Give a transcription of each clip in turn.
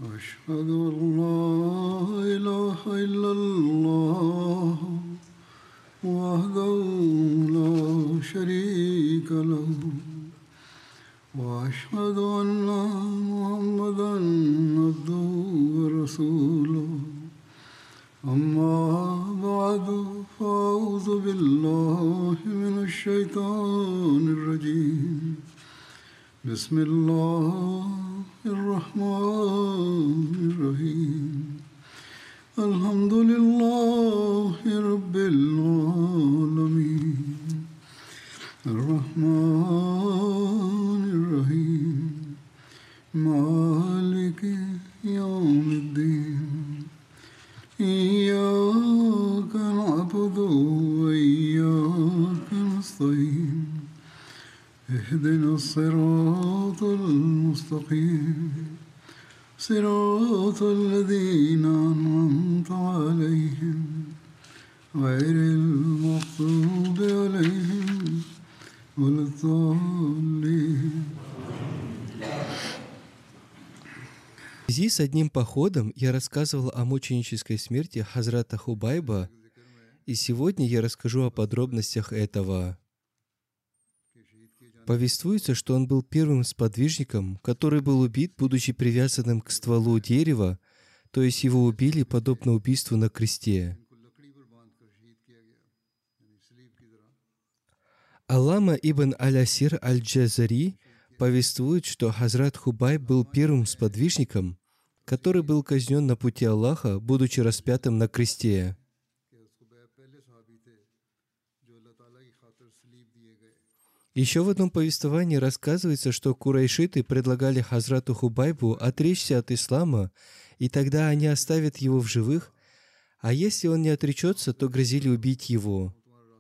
أشهد أن لا إله إلا الله وحده لا شريك له وأشهد أن محمدا عبده ورسوله أما بعد فأعوذ بالله من الشيطان الرجيم بسم الله الرحمن الرحيم الحمد لله رب العالمين الرحمن الرحيم مالك يوم الدين إياك نعبد وإياك نستعين اهدنا الصراط المستقيم صراط الذين أنعمت عليهم غير المغضوب عليهم ولا الضالين. В связи с одним походом я рассказывал о мученической смерти Хазрата Хубайба, и сегодня я расскажу о подробностях этого. Повествуется, что он был первым сподвижником, который был убит, будучи привязанным к стволу дерева, то есть его убили подобно убийству на кресте. Аллама ибн Аль-Асир Аль-Джазари повествует, что Хазрат Хубайб был первым сподвижником, который был казнен на пути Аллаха, будучи распятым на кресте. Еще в одном повествовании рассказывается, что курайшиты предлагали Хазрату Хубайбу отречься от ислама, и тогда они оставят его в живых, а если он не отречется, то грозили убить его.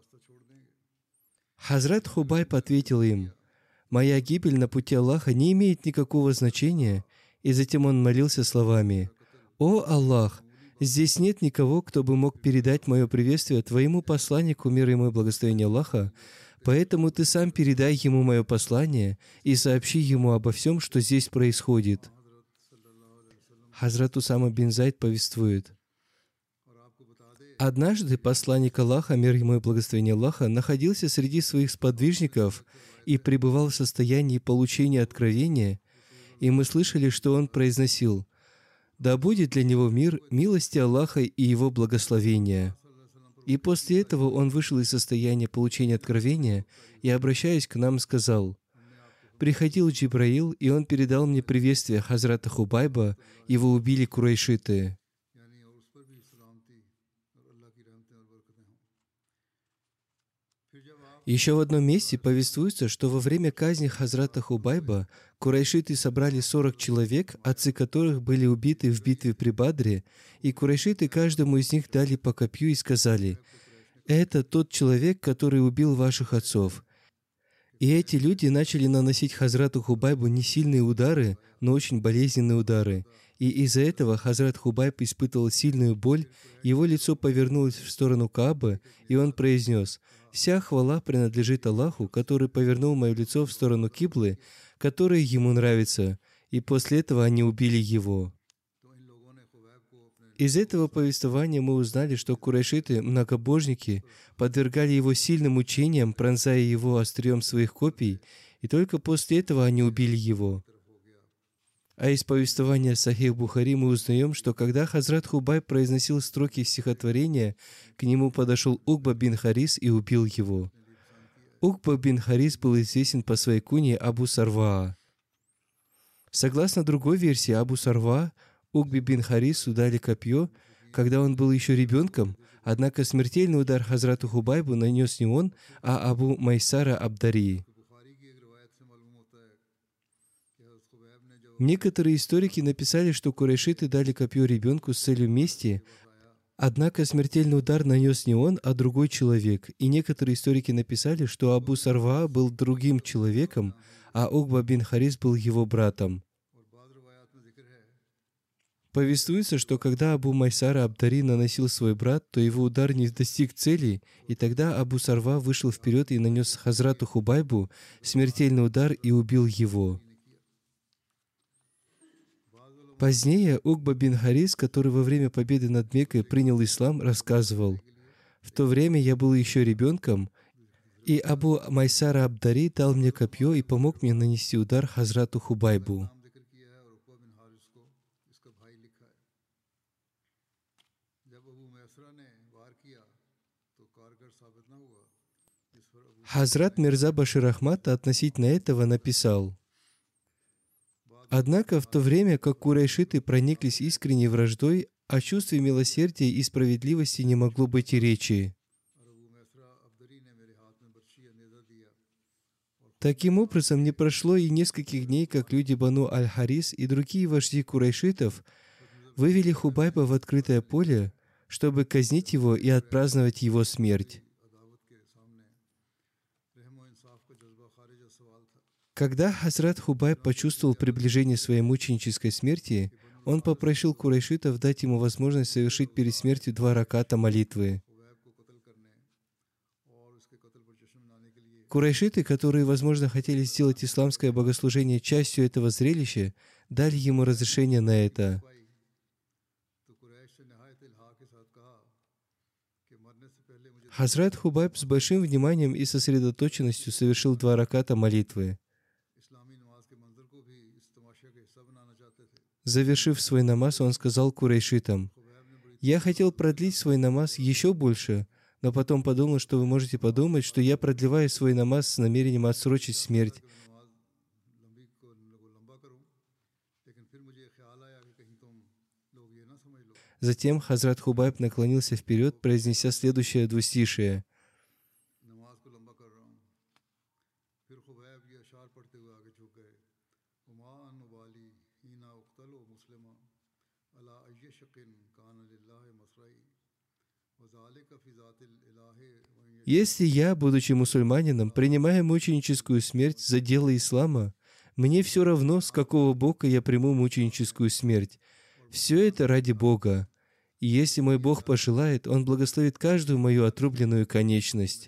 Хазрат Хубайб ответил им: «Моя гибель на пути Аллаха не имеет никакого значения», и затем он молился словами: «О Аллах, здесь нет никого, кто бы мог передать мое приветствие твоему посланнику, мир ему и благословение Аллаха, поэтому ты сам передай ему мое послание и сообщи ему обо всем, что здесь происходит». Хазрат Усама бин Зайд повествует: «Однажды посланник Аллаха, мир ему и благословение Аллаха, находился среди своих сподвижников и пребывал в состоянии получения откровения, и мы слышали, что он произносил: «Да будет для него мир, милости Аллаха и его благословения». И после этого он вышел из состояния получения откровения и, обращаясь к нам, сказал: «Приходил Джибраил, и он передал мне приветствие Хазрата Хубайба, его убили курайшиты». Еще в одном месте повествуется, что во время казни Хазрата Хубайба курайшиты собрали 40 человек, отцы которых были убиты в битве при Бадре, и курайшиты каждому из них дали по копью и сказали: «Это тот человек, который убил ваших отцов». И эти люди начали наносить Хазрату Хубайбу не сильные удары, но очень болезненные удары. И из-за этого Хазрат Хубайб испытывал сильную боль, его лицо повернулось в сторону Каабы, и он произнес: «Вся хвала принадлежит Аллаху, который повернул мое лицо в сторону Киблы, которая ему нравится». И после этого они убили его. Из этого повествования мы узнали, что курайшиты, многобожники, подвергали его сильным мучениям, пронзая его острием своих копий, и только после этого они убили его. А из повествования Сахих Бухари мы узнаем, что когда Хазрат Хубайб произносил строки стихотворения, к нему подошел Укба бин Харис и убил его. Укба бин Харис был известен по своей кунье Абу Сарваа. Согласно другой версии, Абу Сарваа Укбе бин Харису дали копье, когда он был еще ребенком, однако смертельный удар Хазрату Хубайбу нанес не он, а Абу Майсара Абдари. Некоторые историки написали, что курайшиты дали копье ребенку с целью мести, однако смертельный удар нанес не он, а другой человек. И некоторые историки написали, что Абу Сарваа был другим человеком, а Укба бин Харис был его братом. Повествуется, что когда Абу Майсара Абдари наносил свой брат, то его удар не достиг цели, и тогда Абу Сарва вышел вперед и нанес Хазрату Хубайбу смертельный удар и убил его. Позднее Укба бин Харис, который во время победы над Меккой принял ислам, рассказывал: «В то время я был еще ребенком, и Абу Майсара Абдари дал мне копье и помог мне нанести удар Хазрату Хубайбу. Хазрат Мирза Башир Ахмад относительно этого написал: «Однако в то время, как курайшиты прониклись искренней враждой, о чувстве милосердия и справедливости не могло быть и речи. Таким образом, не прошло и нескольких дней, как люди Бану Аль-Харис и другие вожди курайшитов вывели Хубайба в открытое поле, чтобы казнить его и отпраздновать его смерть. Когда Хазрат Хубайб почувствовал приближение своей мученической смерти, он попросил курайшитов дать ему возможность совершить перед смертью 2 раката молитвы. Курайшиты, которые, возможно, хотели сделать исламское богослужение частью этого зрелища, дали ему разрешение на это. Хазрат Хубайб с большим вниманием и сосредоточенностью совершил 2 раката молитвы. Завершив свой намаз, он сказал курайшитам: «Я хотел продлить свой намаз еще больше, но потом подумал, что вы можете подумать, что я продлеваю свой намаз с намерением отсрочить смерть. Затем Хазрат Хубайб наклонился вперед, произнеся следующее двустишие. «Если я, будучи мусульманином, принимаю мученическую смерть за дело ислама, мне все равно, с какого бока я приму мученическую смерть. Все это ради Бога. И если мой Бог пожелает, Он благословит каждую мою отрубленную конечность».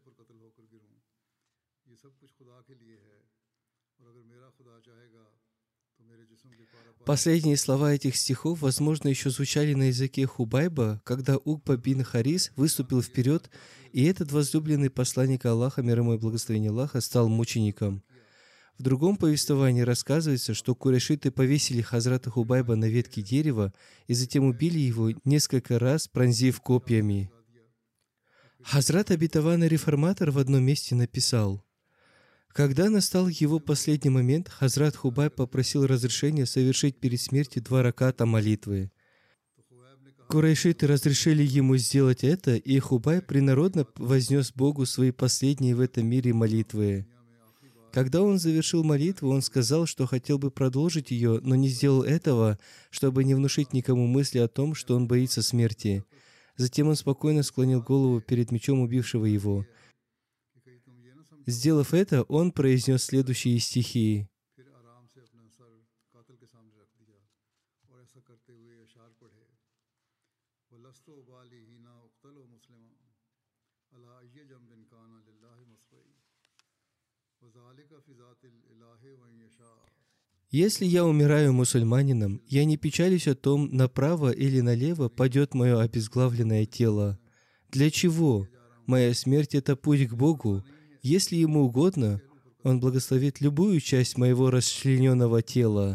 Последние слова этих стихов, возможно, еще звучали на языке Хубайба, когда Укба бин Харис выступил вперед, и этот возлюбленный посланник Аллаха, мир ему и благословение Аллаха, стал мучеником. В другом повествовании рассказывается, что курайшиты повесили Хазрата Хубайба на ветке дерева и затем убили его несколько раз, пронзив копьями. Хазрат обетованный реформатор в одном месте написал: «Когда настал его последний момент, Хазрат Хубайб попросил разрешения совершить перед смертью 2 раката молитвы. Курайшиты разрешили ему сделать это, и Хубайб принародно вознес Богу свои последние в этом мире молитвы. Когда он завершил молитву, он сказал, что хотел бы продолжить ее, но не сделал этого, чтобы не внушить никому мысли о том, что он боится смерти. Затем он спокойно склонил голову перед мечом убившего его. Сделав это, он произнес следующие стихи. «Если я умираю мусульманином, я не печалюсь о том, направо или налево падет мое обезглавленное тело. Для чего? Моя смерть — это путь к Богу. Если Ему угодно, Он благословит любую часть моего расчлененного тела».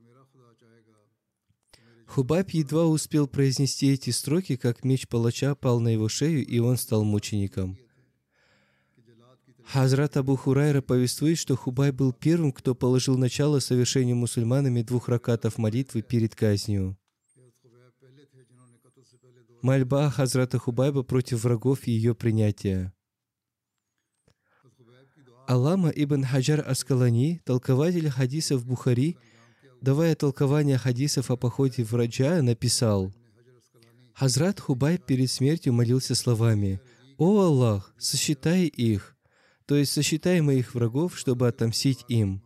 Хубайб едва успел произнести эти строки, как меч палача пал на его шею, и он стал мучеником. Хазрат Абу Хурайра повествует, что Хубайб был первым, кто положил начало совершению мусульманами 2 ракатов молитвы перед казнью. Мольба Хазрата Хубайба против врагов и ее принятия. Аллама ибн Хаджар Аскалани, толкователь хадисов Бухари, давая толкование хадисов о походе в Раджа, написал: «Хазрат Хубайб перед смертью молился словами: „О Аллах, сосчитай их, то есть сосчитай моих врагов, чтобы отомстить им“».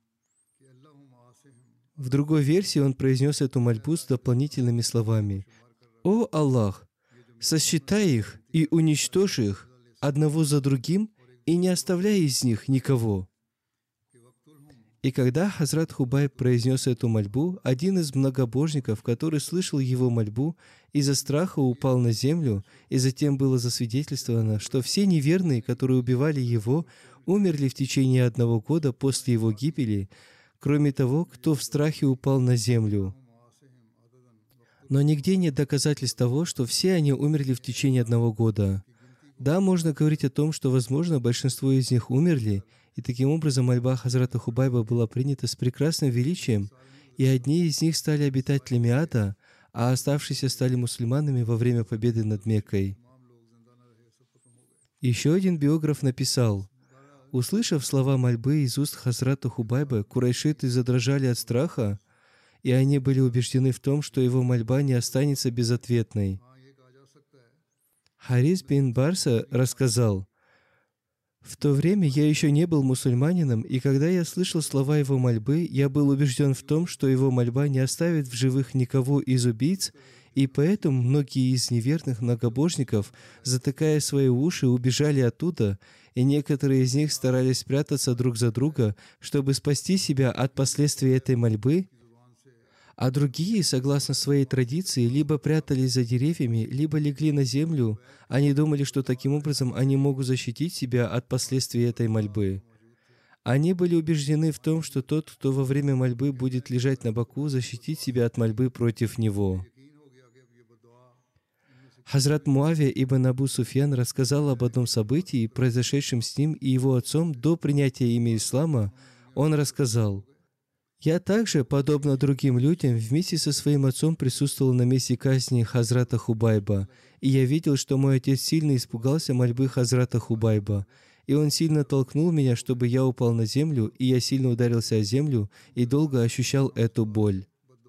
В другой версии он произнес эту мольбу с дополнительными словами: «О Аллах, сосчитай их и уничтожь их одного за другим, и не оставляй из них никого». И когда Хазрат Хубайб произнес эту мольбу, один из многобожников, который слышал его мольбу, из-за страха упал на землю, и затем было засвидетельствовано, что все неверные, которые убивали его, умерли в течение 1 года после его гибели, кроме того, кто в страхе упал на землю. Но нигде нет доказательств того, что все они умерли в течение 1 года. Да, можно говорить о том, что, возможно, большинство из них умерли, и таким образом мольба Хазрата Хубайба была принята с прекрасным величием, и одни из них стали обитателями ада, а оставшиеся стали мусульманами во время победы над Меккой. Еще один биограф написал: услышав слова мольбы из уст Хазрата Хубайба, курайшиты задрожали от страха, и они были убеждены в том, что его мольба не останется безответной. Харис бин Барса рассказал: в то время я еще не был мусульманином, и когда я слышал слова его мольбы, я был убежден в том, что его мольба не оставит в живых никого из убийц, и поэтому многие из неверных многобожников, затыкая свои уши, убежали оттуда, и некоторые из них старались спрятаться друг за друга, чтобы спасти себя от последствий этой мольбы, а другие, согласно своей традиции, либо прятались за деревьями, либо легли на землю. Они думали, что таким образом они могут защитить себя от последствий этой мольбы. Они были убеждены в том, что тот, кто во время мольбы будет лежать на боку, защитит себя от мольбы против него. Хазрат Муавия ибн Абу Суфьян рассказал об одном событии, произошедшем с ним и его отцом до принятия ими ислама. Он рассказал: «Я также, подобно другим людям, вместе со своим отцом присутствовал на месте казни Хазрата Хубайба, и я видел, что мой отец сильно испугался мольбы Хазрата Хубайба, и он сильно толкнул меня, чтобы я упал на землю, и я сильно ударился о землю и долго ощущал эту боль».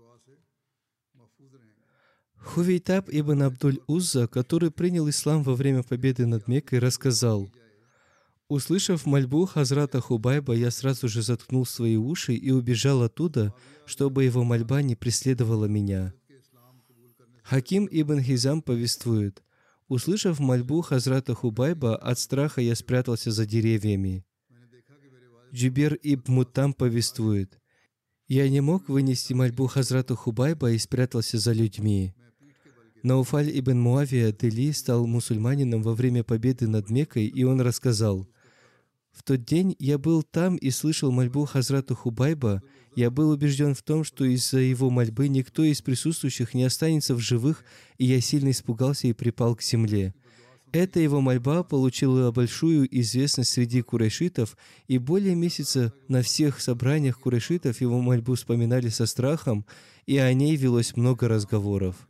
Хувейтаб ибн Абдуль-Узза, который принял ислам во время победы над Меккой, рассказал: услышав мольбу Хазрата Хубайба, я сразу же заткнул свои уши и убежал оттуда, чтобы его мольба не преследовала меня. Хаким ибн Хизам повествует: услышав мольбу Хазрата Хубайба, от страха я спрятался за деревьями. Джибер ибн Мутам повествует: я не мог вынести мольбу Хазрата Хубайба и спрятался за людьми. Науфаль ибн Муавия Дели стал мусульманином во время победы над Меккой, и он рассказал: в тот день я был там и слышал мольбу Хазрата Хубайба. Я был убежден в том, что из-за его мольбы никто из присутствующих не останется в живых, и я сильно испугался и припал к земле. Эта его мольба получила большую известность среди курайшитов, и более месяца на всех собраниях курайшитов его мольбу вспоминали со страхом, и о ней велось много разговоров.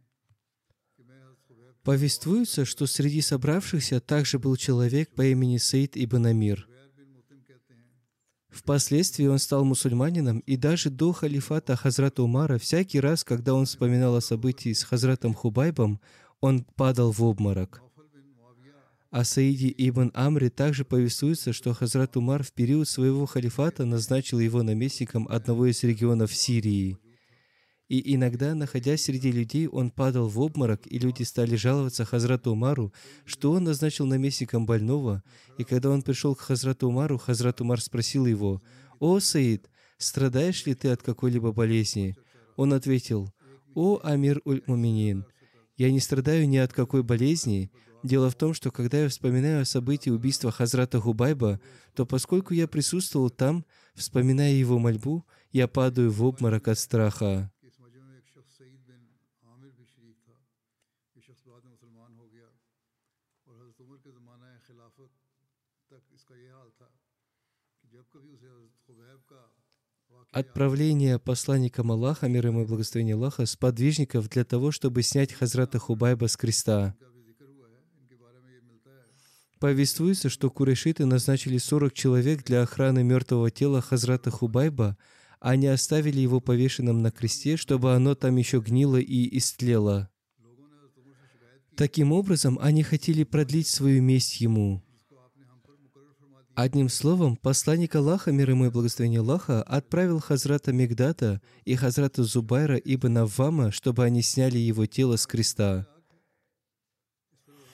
Повествуется, что среди собравшихся также был человек по имени Саид ибн Амир. Впоследствии он стал мусульманином, и даже до халифата Хазрата Умара всякий раз, когда он вспоминал о событии с Хазратом Хубайбом, он падал в обморок. О Саиде ибн Амре также повествуется, что Хазрат Умар в период своего халифата назначил его наместником одного из регионов Сирии. И иногда, находясь среди людей, он падал в обморок, и люди стали жаловаться Хазрату Умару, что он назначил наместником больного. И когда он пришел к Хазрату Умару, Хазрат Умар спросил его: «О, Саид, страдаешь ли ты от какой-либо болезни?» Он ответил: «О, Амир уль-Муминин, я не страдаю ни от какой болезни. Дело в том, что когда я вспоминаю о событии убийства Хазрата Хубайба, то поскольку я присутствовал там, вспоминая его мольбу, я падаю в обморок от страха». Отправление посланником Аллаха, мир ему и благословение Аллаха, сподвижников для того, чтобы снять Хазрата Хубайба с креста. Повествуется, что курайшиты назначили 40 человек для охраны мертвого тела Хазрата Хубайба, а не оставили его повешенным на кресте, чтобы оно там еще гнило и истлело. Таким образом, они хотели продлить свою месть ему. Одним словом, посланник Аллаха, мир ему и благословение Аллаха, отправил Хазрата Мигдата и Хазрата Зубайра ибн Аввама, чтобы они сняли его тело с креста.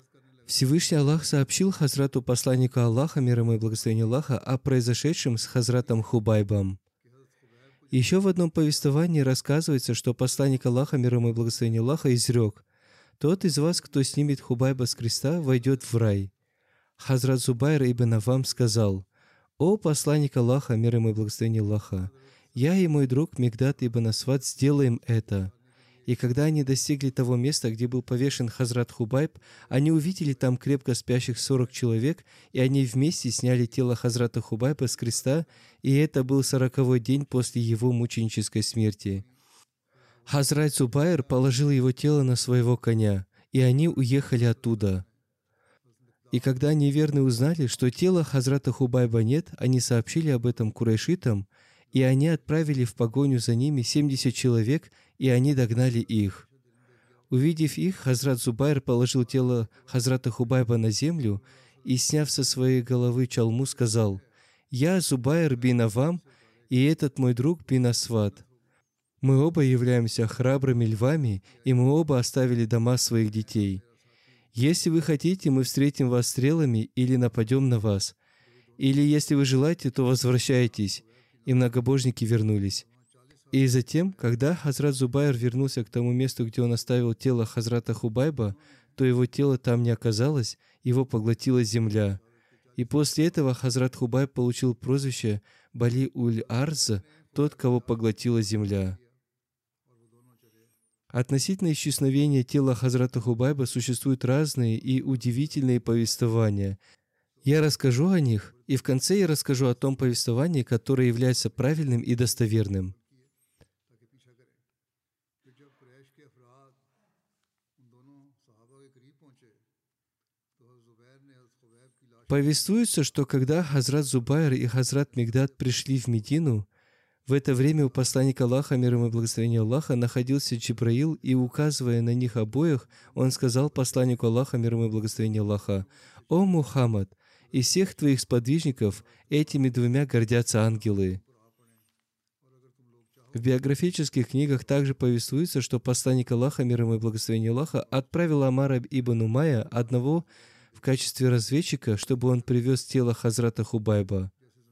Всевышний Аллах сообщил Хазрату посланнику Аллаха, мир ему и благословение Аллаха, о произошедшем с Хазратом Хубайбом. Еще в одном повествовании рассказывается, что посланник Аллаха, мир ему и благословение Аллаха, изрек: «Тот из вас, кто снимет Хубайба с креста, войдет в рай». Хазрат Зубайр ибн Авам сказал: «О посланник Аллаха, мир ему и благословение Аллаха, я и мой друг Мигдад ибн Асвад сделаем это». И когда они достигли того места, где был повешен Хазрат Хубайб, они увидели там крепко спящих 40 человек, и они вместе сняли тело Хазрата Хубайба с креста, и это был 40-й день после его мученической смерти. Хазрат Зубайр положил его тело на своего коня, и они уехали оттуда. И когда неверные узнали, что тела Хазрата Хубайба нет, они сообщили об этом курайшитам, и они отправили в погоню за ними 70 человек, и они догнали их. Увидев их, Хазрат Зубайр положил тело Хазрата Хубайба на землю и, сняв со своей головы чалму, сказал: «Я Зубайр бин Авам, и этот мой друг бин Асвад. Мы оба являемся храбрыми львами, и мы оба оставили дома своих детей. Если вы хотите, мы встретим вас стрелами или нападем на вас. Или если вы желаете, то возвращайтесь». И многобожники вернулись. И затем, когда Хазрат Зубайр вернулся к тому месту, где он оставил тело Хазрата Хубайба, то его тело там не оказалось, его поглотила земля. И после этого Хазрат Хубайб получил прозвище Бали-уль-Арз, тот, кого поглотила земля. Относительно исчезновения тела Хазрата Хубайба существуют разные и удивительные повествования. Я расскажу о них, и в конце я расскажу о том повествовании, которое является правильным и достоверным. Повествуется, что когда Хазрат Зубайр и Хазрат Мигдад пришли в Медину, в это время у посланника Аллаха, мир ему и благословение Аллаха, находился Джибраил, и, указывая на них обоих, он сказал посланнику Аллаха, мир ему и благословение Аллаха: «О Мухаммад, из всех твоих сподвижников этими двумя гордятся ангелы». В биографических книгах также повествуется, что посланник Аллаха, мир ему и благословение Аллаха, отправил Амара ибн Умайя одного в качестве разведчика, чтобы он привез тело Хазрата Хубайба.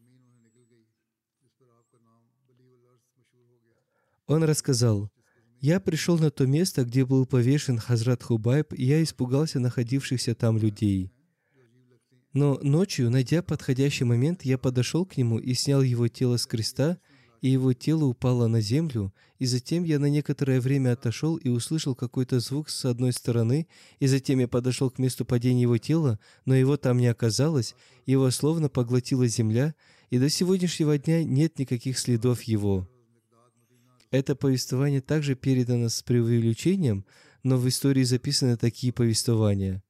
Он рассказал: «Я пришел на то место, где был повешен Хазрат Хубайб, и я испугался находившихся там людей. Но ночью, найдя подходящий момент, я подошел к нему и снял его тело с креста, и его тело упало на землю, и затем я на некоторое время отошел и услышал какой-то звук с одной стороны, и затем я подошел к месту падения его тела, но его там не оказалось, его словно поглотила земля, и до сегодняшнего дня нет никаких следов его». Это повествование также передано с преувеличением, но в истории записаны такие повествования.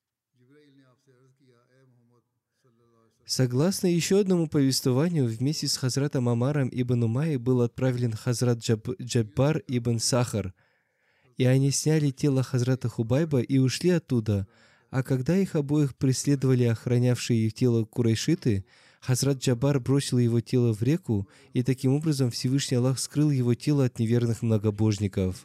Согласно еще одному повествованию, вместе с Хазратом Амаром ибн Умайей был отправлен Хазрат Джаббар ибн Сахар, и они сняли тело Хазрата Хубайба и ушли оттуда, а когда их обоих преследовали охранявшие их тело курайшиты, Хазрат Джаббар бросил его тело в реку, и таким образом Всевышний Аллах скрыл его тело от неверных многобожников.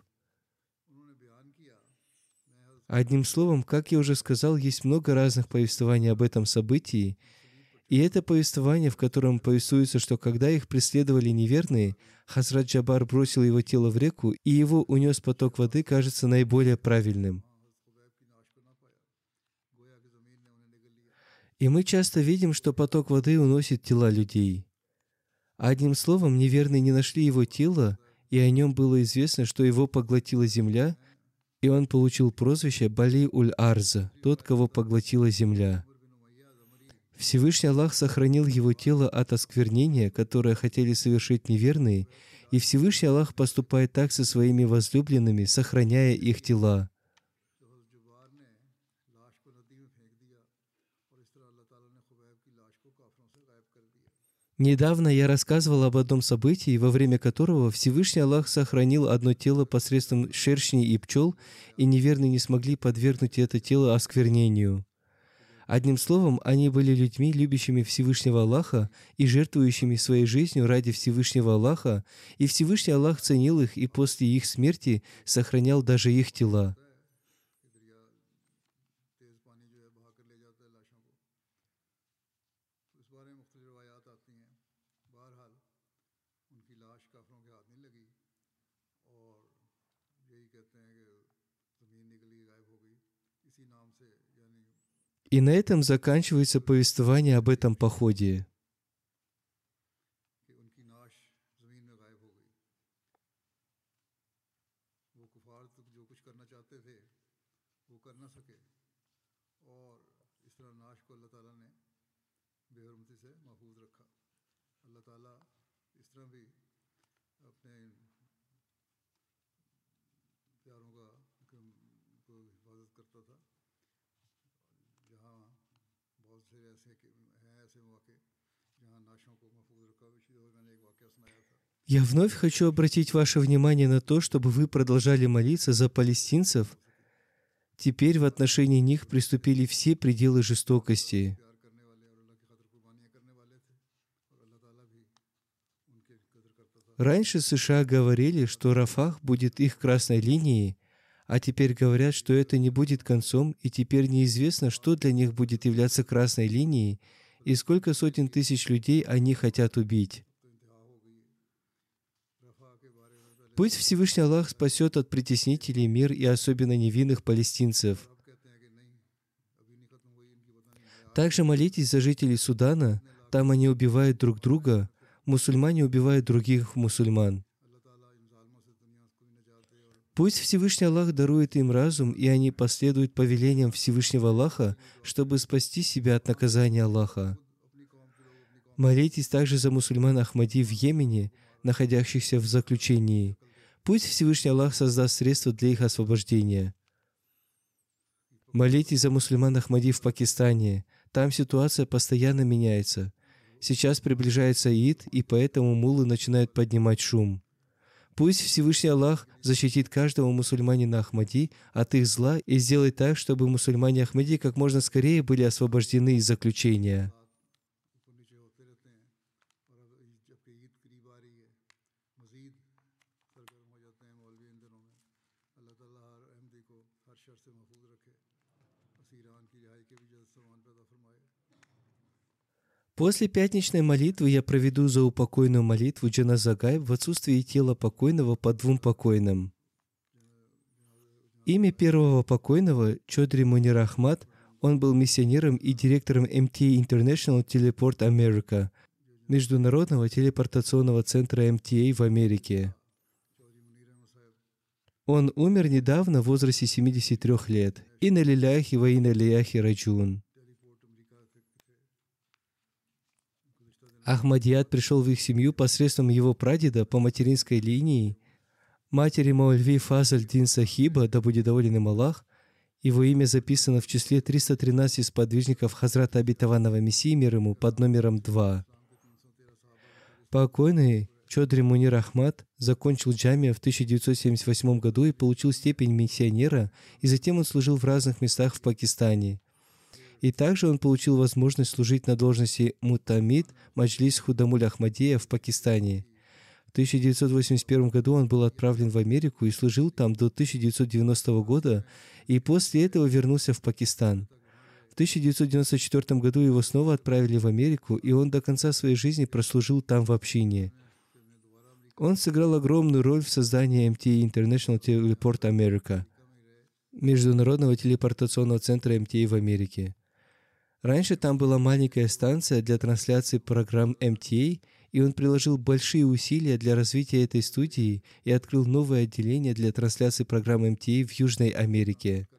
Одним словом, как я уже сказал, есть много разных повествований об этом событии, и это повествование, в котором повествуется, что когда их преследовали неверные, Хазрат Джаббар бросил его тело в реку, и его унес поток воды, кажется наиболее правильным. И мы часто видим, что поток воды уносит тела людей. Одним словом, неверные не нашли его тело, и о нем было известно, что его поглотила земля, и он получил прозвище Бали-уль-Арза, тот, кого поглотила земля. Всевышний Аллах сохранил его тело от осквернения, которое хотели совершить неверные, и Всевышний Аллах поступает так со своими возлюбленными, сохраняя их тела. Недавно я рассказывал об одном событии, во время которого Всевышний Аллах сохранил одно тело посредством шершней и пчел, и неверные не смогли подвергнуть это тело осквернению. Одним словом, они были людьми, любящими Всевышнего Аллаха и жертвующими своей жизнью ради Всевышнего Аллаха, и Всевышний Аллах ценил их и после их смерти сохранял даже их тела. И на этом заканчивается повествование об этом походе. Я вновь хочу обратить ваше внимание на то, чтобы вы продолжали молиться за палестинцев. Теперь в отношении них приступили все пределы жестокости. Раньше США говорили, что Рафах будет их красной линией, а теперь говорят, что это не будет концом, и теперь неизвестно, что для них будет являться красной линией, и сколько сотен тысяч людей они хотят убить. Пусть Всевышний Аллах спасет от притеснителей мир и особенно невинных палестинцев. Также молитесь за жителей Судана, там они убивают друг друга, мусульмане убивают других мусульман. Пусть Всевышний Аллах дарует им разум, и они последуют повелениям Всевышнего Аллаха, чтобы спасти себя от наказания Аллаха. Молитесь также за мусульман Ахмади в Йемене, находящихся в заключении. Пусть Всевышний Аллах создаст средства для их освобождения. Молитесь за мусульман Ахмади в Пакистане. Там ситуация постоянно меняется. Сейчас приближается Ид, и поэтому муллы начинают поднимать шум. Пусть Всевышний Аллах защитит каждого мусульманина Ахмади от их зла и сделает так, чтобы мусульмане Ахмади как можно скорее были освобождены из заключения. После пятничной молитвы я проведу заупокойную молитву Джаназа Гайб в отсутствии тела покойного по двум покойным. Имя первого покойного — Чодри Мунир Ахмад. Он был миссионером и директором MTA International Teleport America, международного телепортационного центра MTA в Америке. Он умер недавно в возрасте 73 лет. Инна лилляхи ва инна илейхи раджиун. Ахмадият пришел в их семью посредством его прадеда по материнской линии, матери Маульви Фазаль-Дин Сахиба, да будет доволен им Аллах. Его имя записано в числе 313 сподвижников Хазрата Обетованного Мессии, мир ему, под номером 2. Покойный Чодри Мунир Ахмад закончил джамия в 1978 году и получил степень миссионера, и затем он служил в разных местах в Пакистане. И также он получил возможность служить на должности Мутамид Маджлис Худамуль Ахмадия в Пакистане. В 1981 году он был отправлен в Америку и служил там до 1990 года, и после этого вернулся в Пакистан. В 1994 году его снова отправили в Америку, и он до конца своей жизни прослужил там в общине. Он сыграл огромную роль в создании MTA International Teleport America, международного телепортационного центра MTA в Америке. Раньше там была маленькая станция для трансляции программ MTA, и он приложил большие усилия для развития этой студии и открыл новое отделение для трансляции программ MTA в Южной Америке.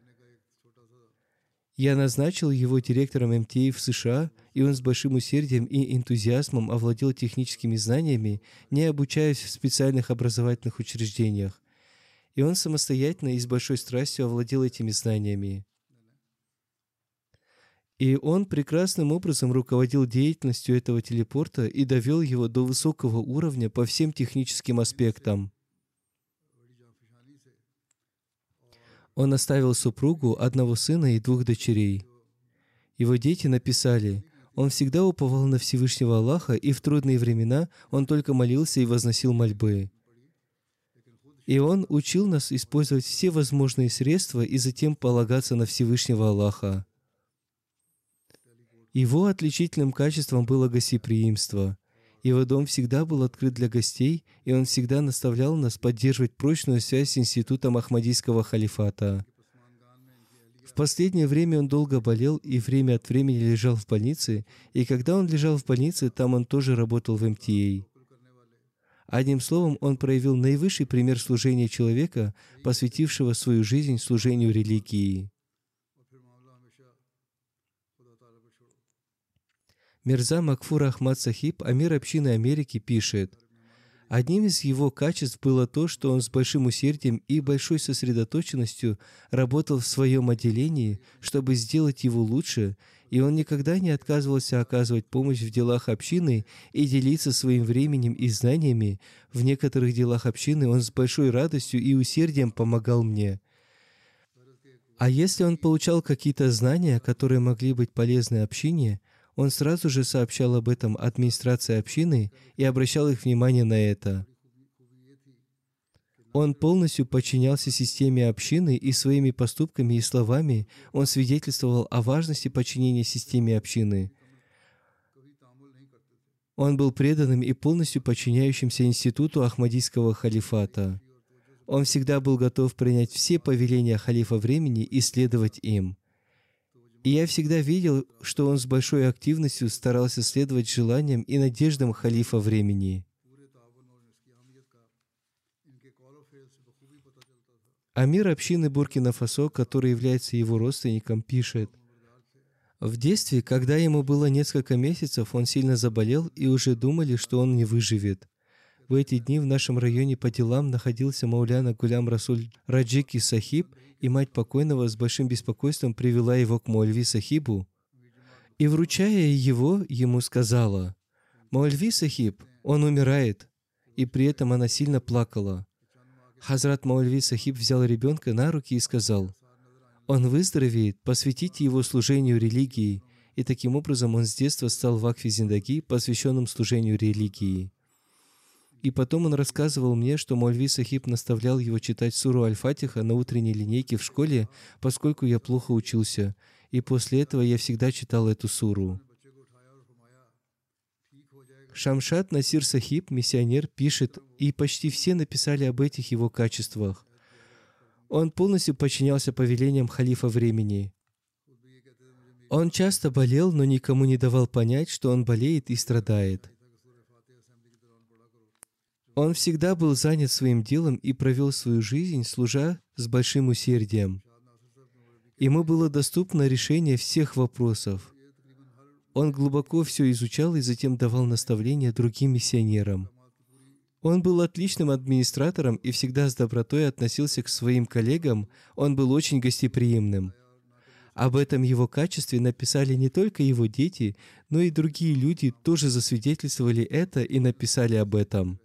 Я назначил его директором MTA в США, и он с большим усердием и энтузиазмом овладел техническими знаниями, не обучаясь в специальных образовательных учреждениях. И он самостоятельно и с большой страстью овладел этими знаниями. И он прекрасным образом руководил деятельностью этого телепорта и довел его до высокого уровня по всем техническим аспектам. Он оставил супругу, одного сына и 2 дочерей. Его дети написали: «Он всегда уповал на Всевышнего Аллаха, и в трудные времена он только молился и возносил мольбы. И он учил нас использовать все возможные средства и затем полагаться на Всевышнего Аллаха». Его отличительным качеством было гостеприимство. Его дом всегда был открыт для гостей, и он всегда наставлял нас поддерживать прочную связь с институтом Ахмадийского халифата. В последнее время он долго болел и время от времени лежал в больнице, и когда он лежал в больнице, там он тоже работал в МТА. Одним словом, он проявил наивысший пример служения человека, посвятившего свою жизнь служению религии. Мирза Макфур Ахмад Сахиб, амир общины Америки, пишет: одним из его качеств было то, что он с большим усердием и большой сосредоточенностью работал в своем отделении, чтобы сделать его лучше, и он никогда не отказывался оказывать помощь в делах общины и делиться своим временем и знаниями. В некоторых делах общины он с большой радостью и усердием помогал мне. А если он получал какие-то знания, которые могли быть полезны общине, он сразу же сообщал об этом администрации общины и обращал их внимание на это. Он полностью подчинялся системе общины, и своими поступками и словами он свидетельствовал о важности подчинения системе общины. Он был преданным и полностью подчиняющимся институту Ахмадийского халифата. Он всегда был готов принять все повеления халифа времени и следовать им. И я всегда видел, что он с большой активностью старался следовать желаниям и надеждам халифа времени. Амир общины Буркина-Фасо, который является его родственником, пишет: в детстве, когда ему было несколько месяцев, он сильно заболел и уже думали, что он не выживет. В эти дни в нашем районе по делам находился Мауляна Гулям Расуль Раджики Сахиб, и мать покойного с большим беспокойством привела его к Маульви Сахибу и, вручая его, ему сказала: «Маульви Сахиб, он умирает», и при этом она сильно плакала. Хазрат Маульви Сахиб взял ребенка на руки и сказал: «Он выздоровеет, посвятите его служению религии», и таким образом он с детства стал вакфи зиндаги, посвященным служению религии. И потом он рассказывал мне, что Маульви Сахиб наставлял его читать суру Аль-Фатиха на утренней линейке в школе, поскольку я плохо учился, и после этого я всегда читал эту суру. Шамшад Насир Сахиб, миссионер, пишет, и почти все написали об этих его качествах. Он полностью подчинялся повелениям халифа времени. Он часто болел, но никому не давал понять, что он болеет и страдает. Он всегда был занят своим делом и провел свою жизнь, служа с большим усердием. Ему было доступно решение всех вопросов. Он глубоко все изучал и затем давал наставления другим миссионерам. Он был отличным администратором и всегда с добротой относился к своим коллегам, он был очень гостеприимным. Об этом его качестве написали не только его дети, но и другие люди тоже засвидетельствовали это и написали об этом.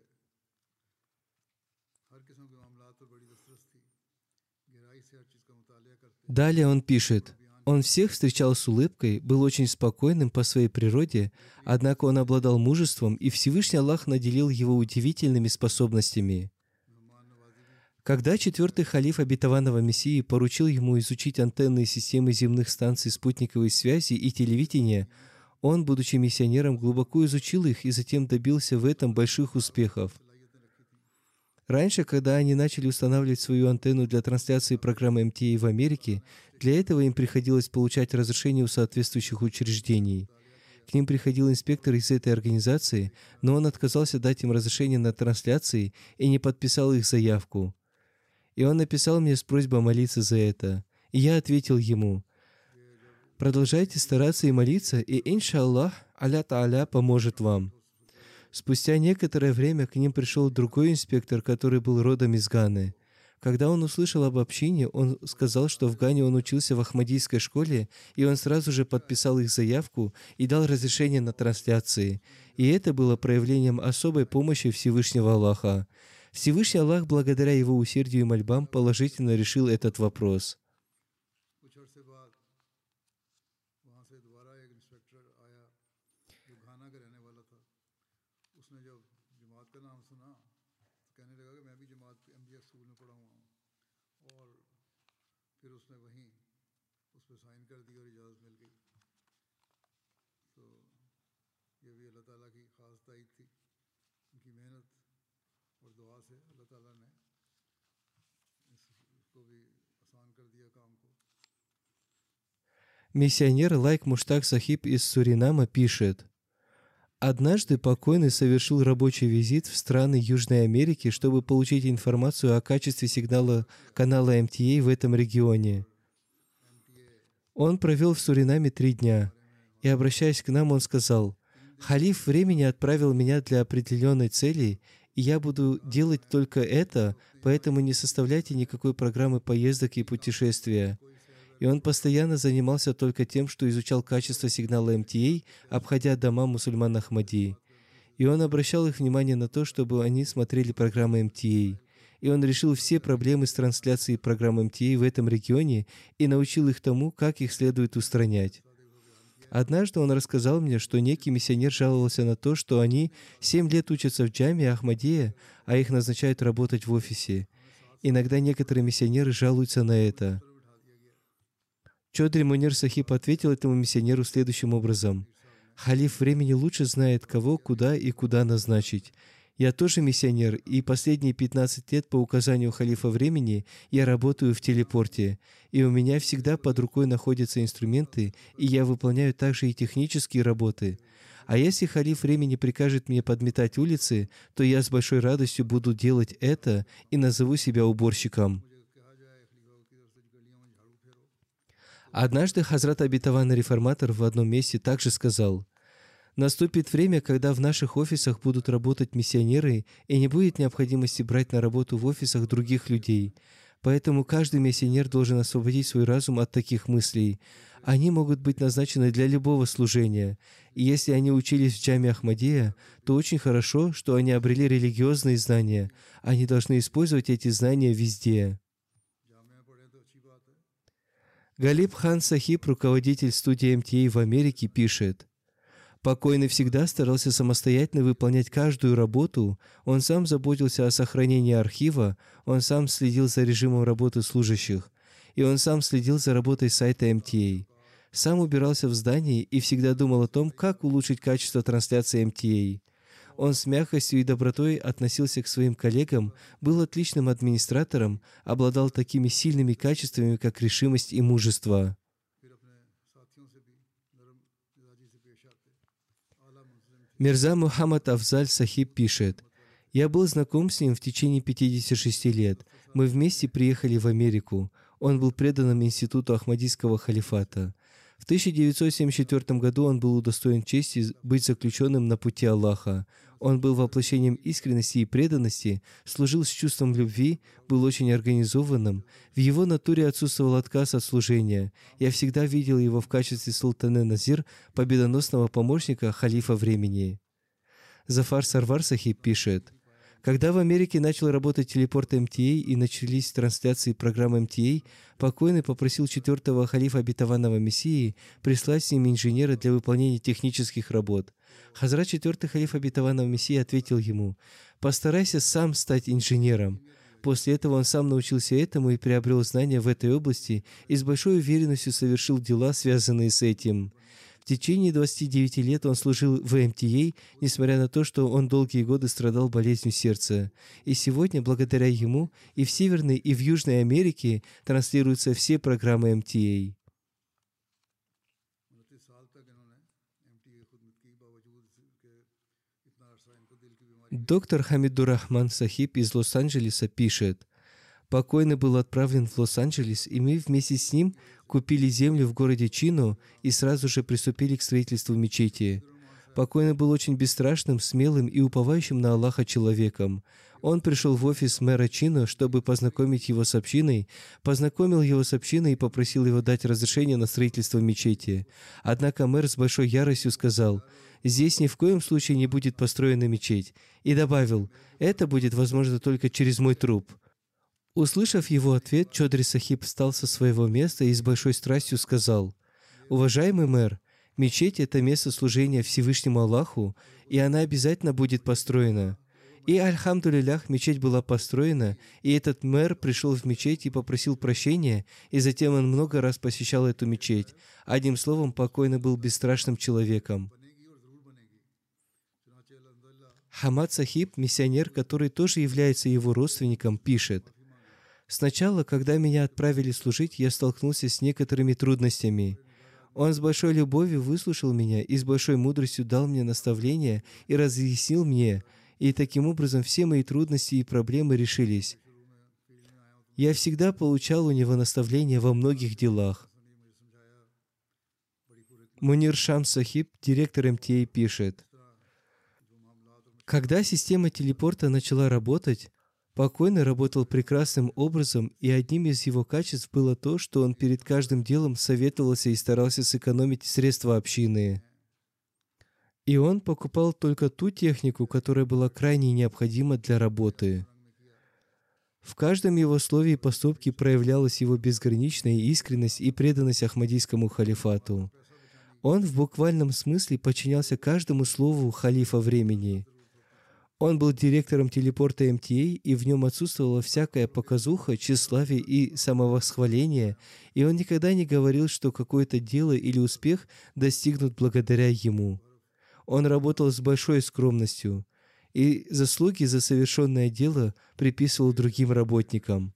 Далее он пишет: он всех встречал с улыбкой, был очень спокойным по своей природе, однако он обладал мужеством, и Всевышний Аллах наделил его удивительными способностями. Когда четвертый халиф обетованного Мессии поручил ему изучить антенные системы земных станций спутниковой связи и телевидения, он, будучи миссионером, глубоко изучил их и затем добился в этом больших успехов. Раньше, когда они начали устанавливать свою антенну для трансляции программы МТА в Америке, для этого им приходилось получать разрешение у соответствующих учреждений. К ним приходил инспектор из этой организации, но он отказался дать им разрешение на трансляции и не подписал их заявку. И он написал мне с просьбой молиться за это. И я ответил ему: продолжайте стараться и молиться, и иншаллах, Аллах Та'аля поможет вам. Спустя некоторое время к ним пришел другой инспектор, который был родом из Ганы. Когда он услышал об общине, он сказал, что в Гане он учился в Ахмадийской школе, и он сразу же подписал их заявку и дал разрешение на трансляции. И это было проявлением особой помощи Всевышнего Аллаха. Всевышний Аллах, благодаря его усердию и мольбам, положительно решил этот вопрос. ये भी अल्लाह ताला की खास ताईद थी, उनकी मेहनत और दुआ से अल्लाह ताला ने इसको भी आसान कर दिया काम को। Миссионер Лайк Муштак Сахиб из Суринама пишет: «Однажды покойный совершил рабочий визит в страны Южной Америки, чтобы получить информацию о качестве сигнала канала МТА в этом регионе. Он провел в Суринаме 3 дня, и, обращаясь к нам, он сказал: «Халиф времени отправил меня для определенной цели, и я буду делать только это, поэтому не составляйте никакой программы поездок и путешествия». И он постоянно занимался только тем, что изучал качество сигнала МТА, обходя дома мусульман Ахмадии. И он обращал их внимание на то, чтобы они смотрели программы МТА. И он решил все проблемы с трансляцией программ МТА в этом регионе и научил их тому, как их следует устранять. Однажды он рассказал мне, что некий миссионер жаловался на то, что они 7 лет учатся в джаме Ахмадия, а их назначают работать в офисе. Иногда некоторые миссионеры жалуются на это. Чодри Мунир Сахиб ответил этому миссионеру следующим образом: «Халиф времени лучше знает, кого, куда и куда назначить. Я тоже миссионер, и последние 15 лет по указанию халифа времени я работаю в телепорте, и у меня всегда под рукой находятся инструменты, и я выполняю также и технические работы. А если халиф времени прикажет мне подметать улицы, то я с большой радостью буду делать это и назову себя уборщиком». Однажды Хазрат Обетованный Реформатор в одном месте также сказал: «Наступит время, когда в наших офисах будут работать миссионеры, и не будет необходимости брать на работу в офисах других людей. Поэтому каждый миссионер должен освободить свой разум от таких мыслей. Они могут быть назначены для любого служения. И если они учились в джаме Ахмадия, то очень хорошо, что они обрели религиозные знания. Они должны использовать эти знания везде». Галиб Хан Сахиб, руководитель студии МТА в Америке, пишет: «Покойный всегда старался самостоятельно выполнять каждую работу, он сам заботился о сохранении архива, он сам следил за режимом работы служащих, и он сам следил за работой сайта МТА. Сам убирался в здании и всегда думал о том, как улучшить качество трансляции МТА. Он с мягкостью и добротой относился к своим коллегам, был отличным администратором, обладал такими сильными качествами, как решимость и мужество». Мирза Мухаммад Афзаль Сахиб пишет: «Я был знаком с ним в течение 56 лет. Мы вместе приехали в Америку. Он был преданным институту Ахмадийского халифата. В 1974 году он был удостоен чести быть заключенным на пути Аллаха. Он был воплощением искренности и преданности, служил с чувством любви, был очень организованным. В его натуре отсутствовал отказ от служения. Я всегда видел его в качестве Султан-э-Назир, победоносного помощника халифа времени». Зафар Сарвар Сахиб пишет: «Когда в Америке начал работать телепорт МТА и начались трансляции программы МТА, покойный попросил 4-го халифа обетованного Мессии прислать с ним инженера для выполнения технических работ. Хазрат 4-й халиф обетованного Мессии ответил ему: «Постарайся сам стать инженером». После этого он сам научился этому и приобрел знания в этой области и с большой уверенностью совершил дела, связанные с этим. В течение 29 лет он служил в МТА, несмотря на то, что он долгие годы страдал болезнью сердца. И сегодня, благодаря ему, и в Северной, и в Южной Америке транслируются все программы МТА». Доктор Хамидур-Рахман Сахиб из Лос-Анджелеса пишет: «Покойный был отправлен в Лос-Анджелес, и мы вместе с ним купили землю в городе Чино и сразу же приступили к строительству мечети. Покойный был очень бесстрашным, смелым и уповающим на Аллаха человеком. Он пришел в офис мэра Чино, чтобы познакомить его с общиной, познакомил его с общиной и попросил его дать разрешение на строительство мечети. Однако мэр с большой яростью сказал: «Здесь ни в коем случае не будет построена мечеть», и добавил: «Это будет возможно только через мой труп». Услышав его ответ, Чодри Сахиб встал со своего места и с большой страстью сказал: «Уважаемый мэр, мечеть – это место служения Всевышнему Аллаху, и она обязательно будет построена». И, альхамдулиллях, мечеть была построена, и этот мэр пришел в мечеть и попросил прощения, и затем он много раз посещал эту мечеть. Одним словом, покойный был бесстрашным человеком. Хамад Сахиб, миссионер, который тоже является его родственником, пишет: «Сначала, когда меня отправили служить, я столкнулся с некоторыми трудностями. Он с большой любовью выслушал меня и с большой мудростью дал мне наставления и разъяснил мне, и таким образом все мои трудности и проблемы решились. Я всегда получал у него наставления во многих делах». Мунир Шамс Сахиб, директор МТА, пишет: «Когда система телепорта начала работать, покойный работал прекрасным образом, и одним из его качеств было то, что он перед каждым делом советовался и старался сэкономить средства общины. И он покупал только ту технику, которая была крайне необходима для работы. В каждом его слове и поступке проявлялась его безграничная искренность и преданность Ахмадийскому халифату. Он в буквальном смысле подчинялся каждому слову халифа времени. Он был директором телепорта МТА, и в нем отсутствовала всякая показуха, тщеславие и самовосхваление, и он никогда не говорил, что какое-то дело или успех достигнут благодаря ему. Он работал с большой скромностью, и заслуги за совершенное дело приписывал другим работникам.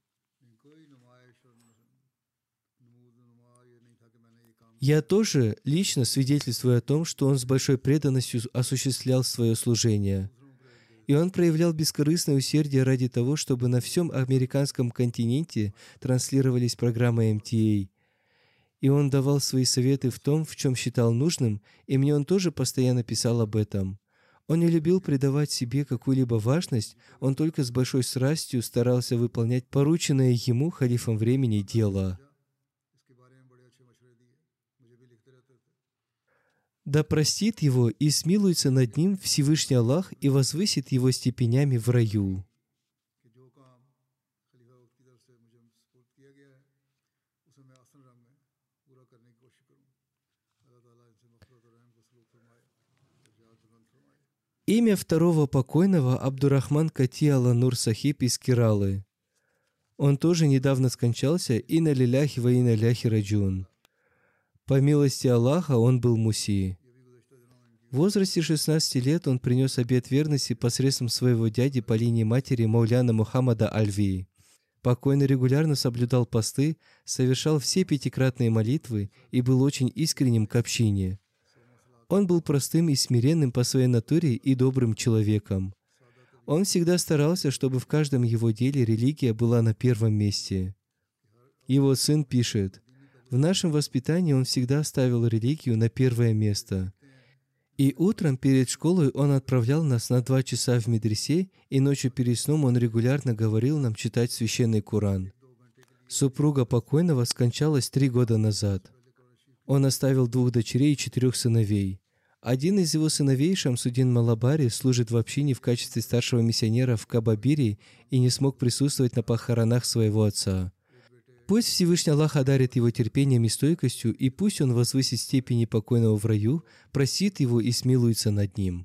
Я тоже лично свидетельствую о том, что он с большой преданностью осуществлял свое служение. И он проявлял бескорыстное усердие ради того, чтобы на всем американском континенте транслировались программы МТА. И он давал свои советы в том, в чем считал нужным, и мне он тоже постоянно писал об этом. Он не любил придавать себе какую-либо важность, он только с большой страстью старался выполнять порученное ему халифом времени дело. Да простит его и смилуется над ним Всевышний Аллах и возвысит его степенями в раю. Имя второго покойного Абдурахман Кати Алла-Нур Сахиб из Кералы. Он тоже недавно скончался, инна лиляхи ва инна иляйхи раджиун. По милости Аллаха он был муси. В возрасте 16 лет он принес обет верности посредством своего дяди по линии матери Мауляна Мухаммада Альви. Покойный регулярно соблюдал посты, совершал все пятикратные молитвы и был очень искренним к общине. Он был простым и смиренным по своей натуре и добрым человеком. Он всегда старался, чтобы в каждом его деле религия была на первом месте. Его сын пишет: «В нашем воспитании он всегда ставил религию на первое место. И утром перед школой он отправлял нас на 2 часа в медресе, и ночью перед сном он регулярно говорил нам читать священный Коран». Супруга покойного скончалась 3 года назад. Он оставил 2 дочерей и 4 сыновей. Один из его сыновей, Шамсуддин Малабари, служит в общине в качестве старшего миссионера в Кабабире и не смог присутствовать на похоронах своего отца. Пусть Всевышний Аллах одарит его терпением и стойкостью, и пусть он возвысит степени покойного в раю, просит его и смилуется над ним.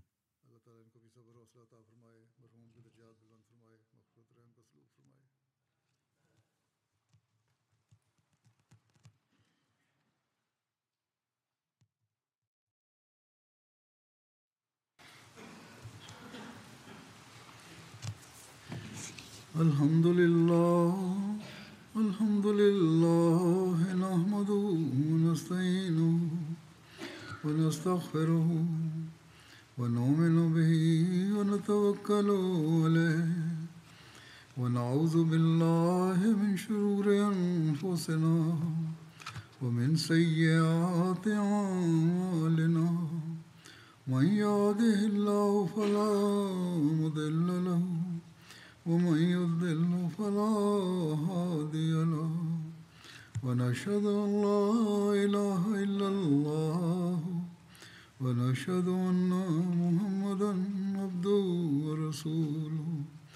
الحمد لله نحمده ونستعينه ونستغفره ونؤمن به ونتوكل عليه ونعوذ بالله من شرور أنفسنا ومن سيئات أعمالنا من يهده الله فلا مضل له ومن يضلل فلا هادي له ونشهد أن لا إله إلا الله ونشهد أن محمدا عبده ورسوله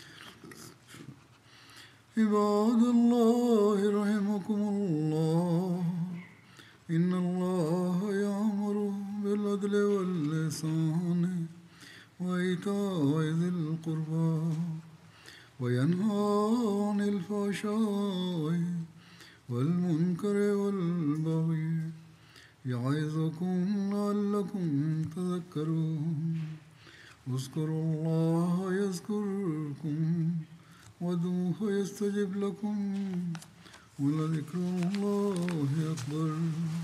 عباد الله رحمكم الله إن الله يأمر بالعدل والإحسان وإيتاء ذي القربى وينهى عن الفحشاء والمنكر والبغي يعظكم لعلكم تذكرون اذكروا الله يذكركم وادعوه يستجب لكم ولذكر الله أكبر